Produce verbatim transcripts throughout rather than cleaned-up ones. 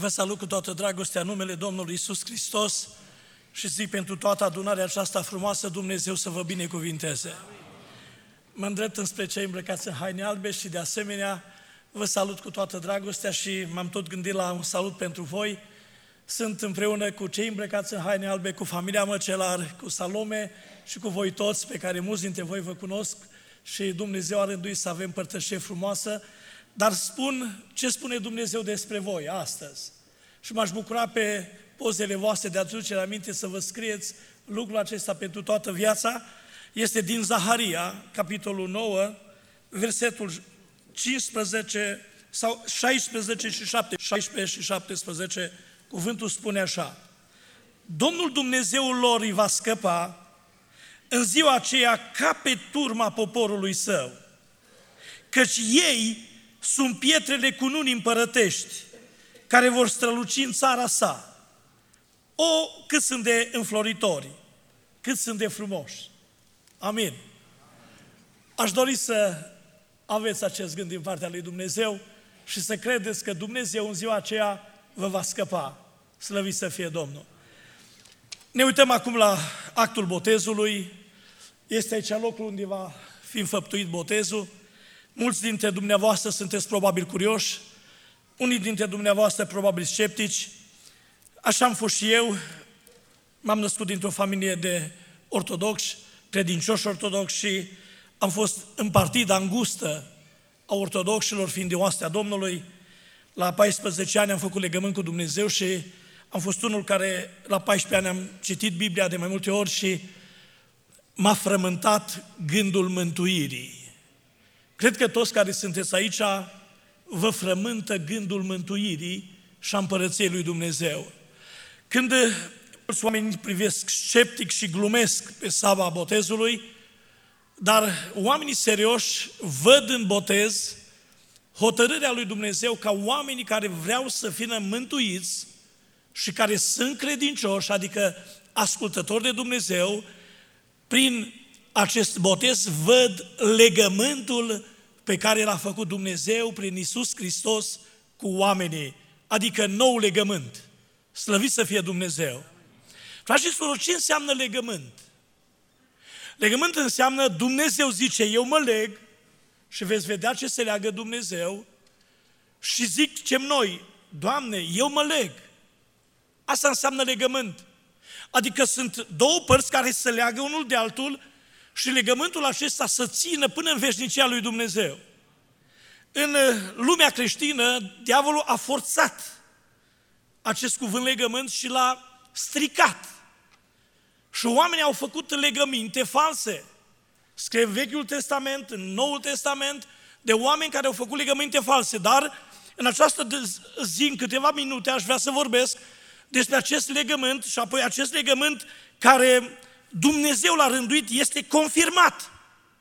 Vă salut cu toată dragostea în numele Domnului Iisus Hristos și zic pentru toată adunarea aceasta frumoasă, Dumnezeu să vă binecuvinteze. Mă îndrept înspre cei îmbrăcați în haine albe și de asemenea vă salut cu toată dragostea și m-am tot gândit la un salut pentru voi. Sunt împreună cu cei îmbrăcați în haine albe, cu familia Măcelar, cu Salome și cu voi toți, pe care mulți dintre voi vă cunosc și Dumnezeu a rânduit să avem părtășie frumoasă. Dar spun ce spune Dumnezeu despre voi astăzi. Și m-aș bucura pe pozele voastre de aducere aminte să vă scrieți lucrul acesta pentru toată viața. Este din Zaharia, capitolul nouă, versetul cincisprezece sau șaisprezece și șaptesprezece, șaisprezece și șaptesprezece, cuvântul spune așa: Domnul Dumnezeul lor îi va scăpa în ziua aceea ca pe turma poporului său, căci ei sunt pietrele cununii împărătești, care vor străluci în țara sa. O, cât sunt de înfloritori, cât sunt de frumoși. Amin. Aș dori să aveți acest gând din partea lui Dumnezeu și să credeți că Dumnezeu în ziua aceea vă va scăpa. Slăvit să fie Domnul. Ne uităm acum la actul botezului. Este aici locul unde va fi înfăptuit botezul. Mulți dintre dumneavoastră sunteți probabil curioși, unii dintre dumneavoastră probabil sceptici. Așa am fost și eu, m-am născut dintr-o familie de ortodoxi, credincioși ortodoxi și am fost în partida îngustă a ortodoxilor, fiind de oastea Domnului. La paisprezece ani am făcut legământ cu Dumnezeu și am fost unul care la paisprezece ani am citit Biblia de mai multe ori și m-a frământat gândul mântuirii. Cred că toți care sunteți aici vă frământă gândul mântuirii și a împărăției lui Dumnezeu. Când mulți oameni privesc sceptic și glumesc pe sabba botezului, dar oamenii serioși văd în botez hotărârea lui Dumnezeu ca oamenii care vreau să fie mântuiți și care sunt credincioși, adică ascultători de Dumnezeu, prin acest botez văd legământul pe care l-a făcut Dumnezeu prin Iisus Hristos cu oamenii, adică nou legământ. Slăvit să fie Dumnezeu. Frați și surori, ce înseamnă legământ? Legământ înseamnă Dumnezeu zice, eu mă leg și veți vedea ce se leagă Dumnezeu și zicem noi, Doamne, eu mă leg. Asta înseamnă legământ. Adică sunt două părți care se leagă unul de altul și legământul acesta să țină până în veșnicia lui Dumnezeu. În lumea creștină, diavolul a forțat acest cuvânt legământ și l-a stricat. Și oamenii au făcut legăminte false. Scrie în Vechiul Testament, în Noul Testament, de oameni care au făcut legăminte false. Dar în această zi, în câteva minute, aș vrea să vorbesc despre acest legământ și apoi acest legământ care Dumnezeu l-a rânduit este confirmat.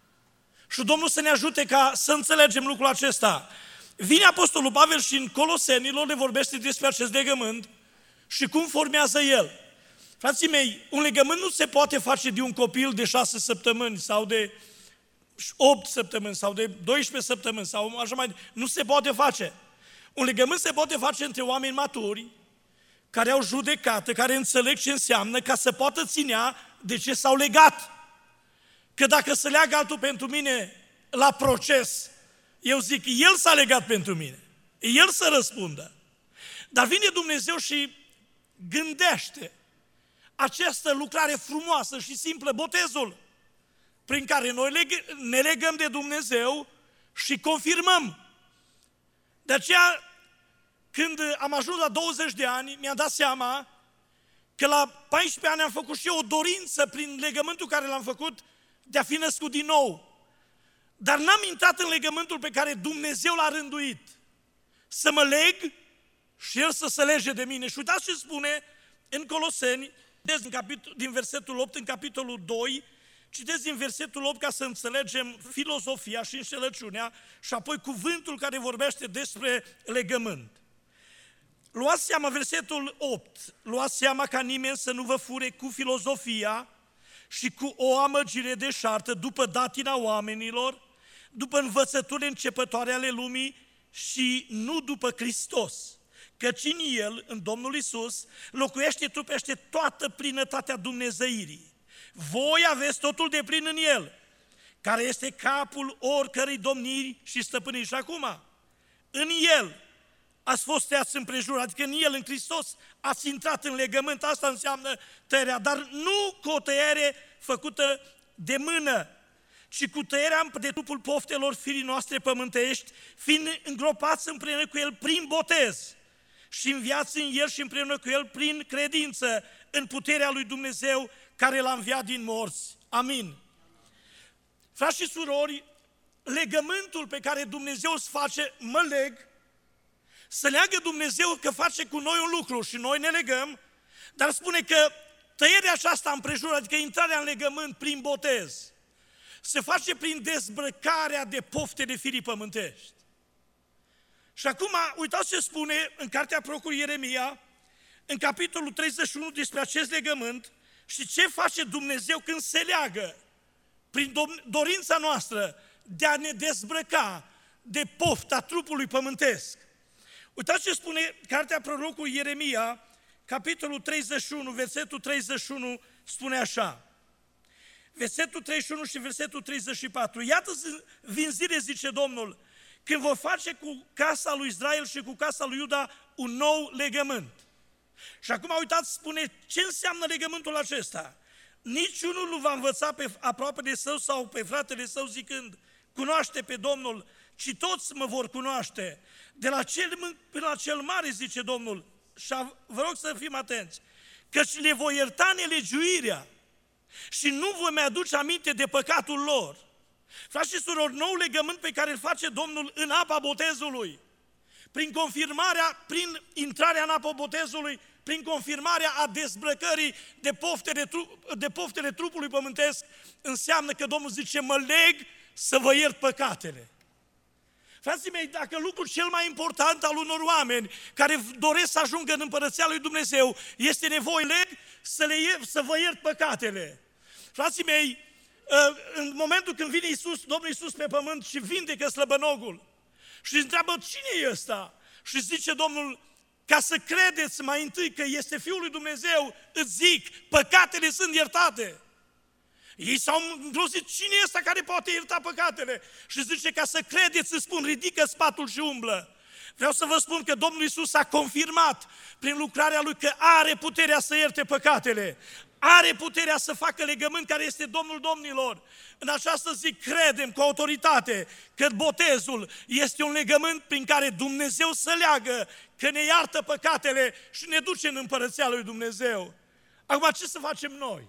Și Domnul să ne ajute ca să înțelegem lucrul acesta. Vine Apostolul Pavel și în Colosenilor le vorbește despre acest legământ și cum formează el. Frații mei, un legământ nu se poate face de un copil de șase săptămâni sau de opt săptămâni sau de doisprezece săptămâni sau așa mai. Nu se poate face. Un legământ se poate face între oameni maturi care au judecată, care înțeleg ce înseamnă ca să poată ținea de ce s-au legat. Că dacă se leagă altul pentru mine la proces, eu zic, el s-a legat pentru mine. El să răspundă. Dar vine Dumnezeu și gândește această lucrare frumoasă și simplă, botezul, prin care noi ne legăm de Dumnezeu și confirmăm. De aceea, când am ajuns la douăzeci de ani, mi-am dat seama că la paisprezece ani am făcut și eu o dorință prin legământul care l-am făcut de a fi născut din nou. Dar n-am intrat în legământul pe care Dumnezeu l-a rânduit. Să mă leg și El să se lege de mine. Și uitați ce spune în Coloseni, din, capitol, din versetul opt în capitolul doi, citesc din versetul opt ca să înțelegem filozofia și înșelăciunea și apoi cuvântul care vorbește despre legământ. Luați seama, versetul opt, luați seama ca nimeni să nu vă fure cu filozofia și cu o amăgire deșartă după datina oamenilor, după învățături începătoare ale lumii și nu după Hristos, căci în El, în Domnul Iisus, locuiește, trupește toată plinătatea dumnezeirii. Voi aveți totul de plin în El, care este capul oricărei domniri și stăpâniri. Și acum, în El ați fost tăiați împrejur, adică în El, în Hristos, ați intrat în legământ, asta înseamnă tăierea, dar nu cu o tăiere făcută de mână, ci cu tăierea de trupul poftelor firii noastre pământești, fiind îngropați împreună cu El prin botez și înviați în El și împreună cu El prin credință în puterea lui Dumnezeu care L-a înviat din morți. Amin. Frați și surori, legământul pe care Dumnezeu îți face, mă leg, să leagă Dumnezeu că face cu noi un lucru și noi ne legăm, dar spune că tăierea aceasta împrejur, adică intrarea în legământ prin botez, se face prin dezbrăcarea de pofte de firii pământești. Și acum, uitați ce spune în cartea prorocului Ieremia, în capitolul treizeci și unu despre acest legământ și ce face Dumnezeu când se leagă prin dorința noastră de a ne dezbrăca de pofta trupului pământesc. Uitați ce spune cartea prorocului Ieremia, capitolul treizeci și unu, versetul treizeci și unu, spune așa. Versetul treizeci și unu și versetul treizeci și patru. Iată vin zile, zice Domnul, când vor face cu casa lui Israel și cu casa lui Iuda un nou legământ. Și acum uitați, spune ce înseamnă legământul acesta. Niciunul nu va învăța pe aproapele său sau pe fratele său zicând, cunoaște pe Domnul, ci toți mă vor cunoaște. De la cel mic până la cel mare, zice Domnul, și vă rog să fim atenți, căci le voi ierta nelegiuirea și nu vă mai aduce aminte de păcatul lor. Frați și surori, nou legământ pe care îl face Domnul în apa botezului, prin confirmarea, prin intrarea în apa botezului, prin confirmarea a dezbrăcării de poftele, de poftele trupului pământesc, înseamnă că Domnul zice, mă leg să vă iert păcatele. Frații mei, dacă lucrul cel mai important al unor oameni care doresc să ajungă în Împărăția lui Dumnezeu este nevoie leg să, le iert, să vă iert păcatele. Frații mei, în momentul când vine Iisus, Domnul Iisus pe pământ și vindecă slăbănogul și întreabă cine e ăsta? Și zice Domnul, ca să credeți mai întâi că este Fiul lui Dumnezeu, îți zic, păcatele sunt iertate. Ei s-au îngrozit, cine e ăsta care poate ierta păcatele? Și zice, ca să credeți, îți spun, ridică spatul și umblă. Vreau să vă spun că Domnul Iisus a confirmat prin lucrarea Lui că are puterea să ierte păcatele. Are puterea să facă legământ care este Domnul Domnilor. În această zi credem cu autoritate că botezul este un legământ prin care Dumnezeu să leagă, că ne iartă păcatele și ne duce în Împărăția lui Dumnezeu. Acum ce să facem noi?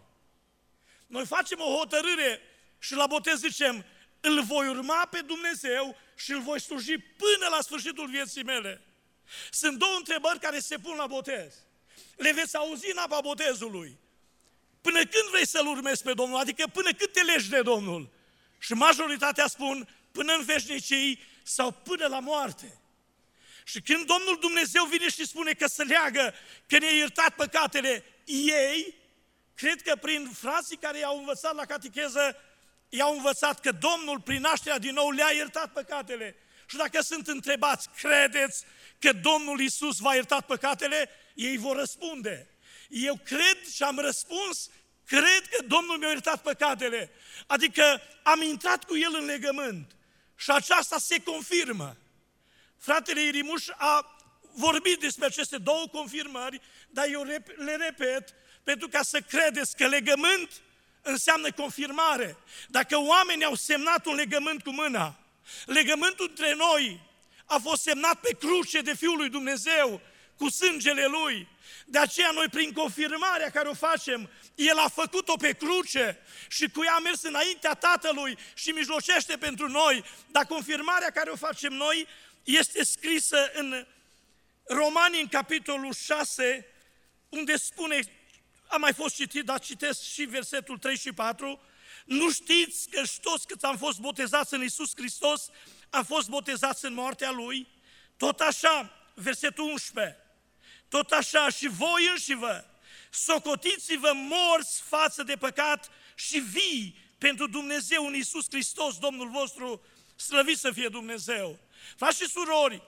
Noi facem o hotărâre și la botez zicem, îl voi urma pe Dumnezeu și îl voi sluji până la sfârșitul vieții mele. Sunt două întrebări care se pun la botez. Le veți auzi în apa botezului. Până când vrei să-L urmezi pe Domnul? Adică până cât te legi de Domnul? Și majoritatea spun până în veșnicii sau până la moarte. Și când Domnul Dumnezeu vine și spune că se leagă, că ne-a iertat păcatele, ei, cred că prin frații care i-au învățat la catecheză, i-au învățat că Domnul, prin nașterea din nou, le-a iertat păcatele. Și dacă sunt întrebați, credeți că Domnul Iisus v-a iertat păcatele? Ei vor răspunde. Eu cred și am răspuns, cred că Domnul mi-a iertat păcatele. Adică am intrat cu El în legământ. Și aceasta se confirmă. Fratele Irimuș a vorbit despre aceste două confirmări, dar eu le repet, pentru ca să credeți că legământ înseamnă confirmare. Dacă oamenii au semnat un legământ cu mâna, legământul între noi a fost semnat pe cruce de Fiul lui Dumnezeu, cu sângele Lui. De aceea noi, prin confirmarea care o facem, El a făcut-o pe cruce și cu ea a mers înaintea Tatălui și mijlocește pentru noi. Dar confirmarea care o facem noi este scrisă în Romani, în capitolul șase, unde spune, a mai fost citit, dar citesc și versetul trei și patru, nu știți că toți câți am fost botezați în Iisus Hristos, am fost botezați în moartea Lui? Tot așa, versetul unsprezece, tot așa și voi înșivă, socotiți-vă morți față de păcat și vii pentru Dumnezeu în Iisus Hristos, Domnul vostru, slăvit să fie Dumnezeu. Frați și surori,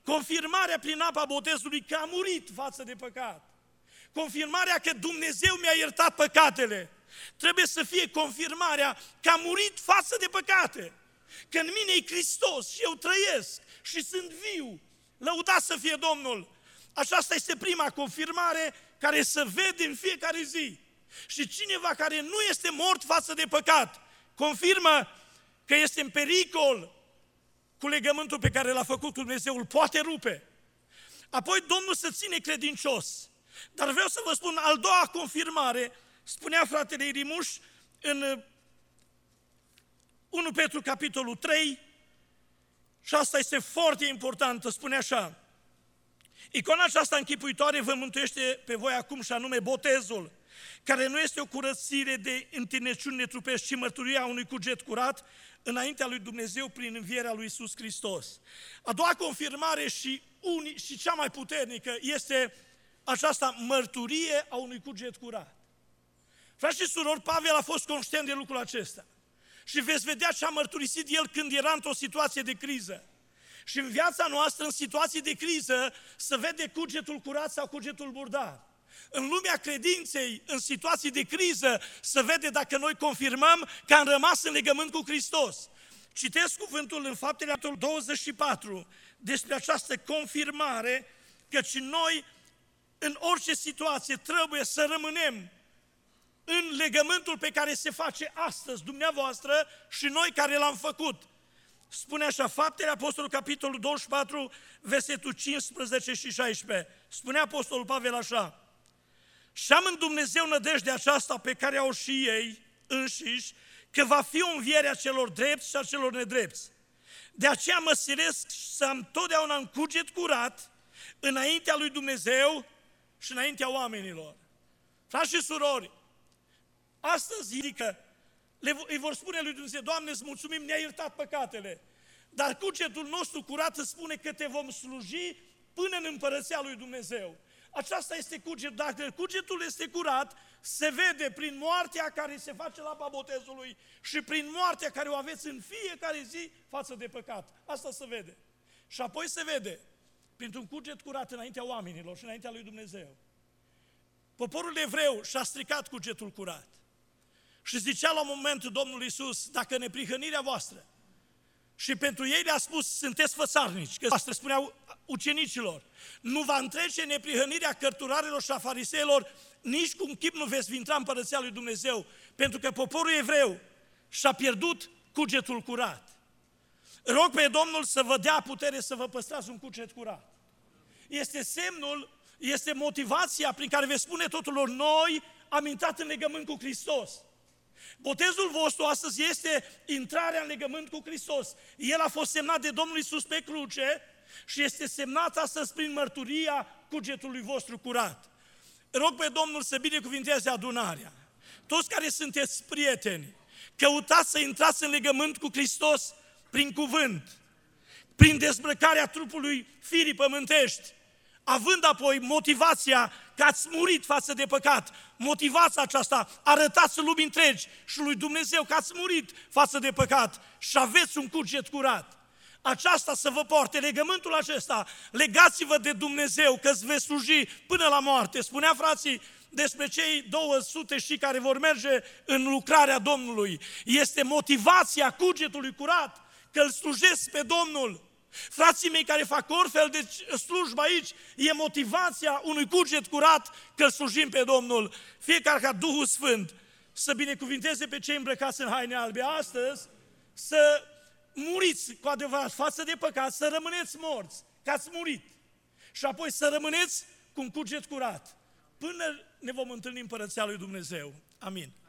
confirmarea prin apa botezului că a murit față de păcat, confirmarea că Dumnezeu mi-a iertat păcatele, trebuie să fie confirmarea că a murit față de păcate, că în mine e Hristos și eu trăiesc și sunt viu, lăudat să fie Domnul. Aceasta este prima confirmare care se vede în fiecare zi. Și cineva care nu este mort față de păcat, confirmă că este în pericol cu legământul pe care l-a făcut Dumnezeu, îl poate rupe. Apoi Domnul se ține credincios. Dar vreau să vă spun, al doua confirmare, spunea fratele Irimuș în unu Petru capitolul trei, și asta este foarte importantă, spune așa: icona aceasta închipuitoare vă mântuiește pe voi acum, și anume botezul, care nu este o curățire de întineciuni netrupești, ci mărturia unui cuget curat înaintea lui Dumnezeu prin învierea lui Iisus Hristos. A doua confirmare și, uni, și cea mai puternică este aceasta, mărturie a unui cuget curat. Frați și surori, Pavel a fost conștient de lucrul acesta. Și veți vedea ce a mărturisit el când era într-o situație de criză. Și în viața noastră, în situații de criză, se vede cugetul curat sau cugetul murdar. În lumea credinței, în situații de criză, se vede dacă noi confirmăm că am rămas în legământ cu Hristos. Citesc cuvântul în Faptele douăzeci și patru despre această confirmare, căci noi, în orice situație, trebuie să rămânem în legământul pe care se face astăzi dumneavoastră și noi care l-am făcut. Spune așa, Faptele Apostolului, capitolul douăzeci și patru, versetul cincisprezece și șaisprezece. Spune Apostolul Pavel așa: și am în Dumnezeu nădejdea aceasta pe care au și ei înșiși, că va fi o înviere a celor drepți și a celor nedrepți. De aceea mă silesc să am totdeauna un cuget curat înaintea lui Dumnezeu și înaintea oamenilor. Frați și surori, astăzi, adică, le, îi vor spune lui Dumnezeu: Doamne, îți mulțumim, ne-ai iertat păcatele, dar cugetul nostru curat îți spune că te vom sluji până în împărăția lui Dumnezeu. Aceasta este cugetul. Dacă cugetul este curat, se vede prin moartea care se face la apa botezului și prin moartea care o aveți în fiecare zi față de păcat. Asta se vede. Și apoi se vede printr-un cuget curat înaintea oamenilor și înaintea lui Dumnezeu. Poporul evreu și-a stricat cugetul curat. Și zicea la un moment Domnul Iisus: dacă neprihănirea voastră, și pentru ei le-a spus: sunteți fățarnici, că asta spuneau ucenicilor, nu va întrece neprihănirea cărturarilor și a fariseilor, nici cu un chip nu veți intra în împărăția lui Dumnezeu, pentru că poporul evreu și-a pierdut cugetul curat. Rog pe Domnul să vă dea putere să vă păstrați un cuget curat. Este semnul, este motivația prin care veți spune tuturor: noi am intrat în legământ cu Hristos. Botezul vostru astăzi este intrarea în legământ cu Hristos. El a fost semnat de Domnul Iisus pe cruce și este semnat astăzi prin mărturia cugetului vostru curat. Rog pe Domnul să binecuvinteze adunarea. Toți care sunteți prieteni, căutați să intrați în legământ cu Hristos prin cuvânt, prin dezbrăcarea trupului firii pământești, având apoi motivația că ați murit față de păcat. Motivația aceasta arătați lumii întregi și lui Dumnezeu că ați murit față de păcat și aveți un cuget curat. Aceasta să vă poarte, legământul acesta, legați-vă de Dumnezeu că îți veți sluji până la moarte. Spunea frații despre cei două sute și care vor merge în lucrarea Domnului. Este motivația cugetului curat, că îl slujesc pe Domnul. Frații mei care fac oricel de slujbă aici, e motivația unui cuget curat că îl slujim pe Domnul. Fiecare ca Duhul Sfânt să binecuvinteze pe cei îmbrăcați în haine albe astăzi, să muriți cu adevărat față de păcat, să rămâneți morți, că ați murit. Și apoi să rămâneți cu un cuget curat, până ne vom întâlni în împărăția lui Dumnezeu. Amin.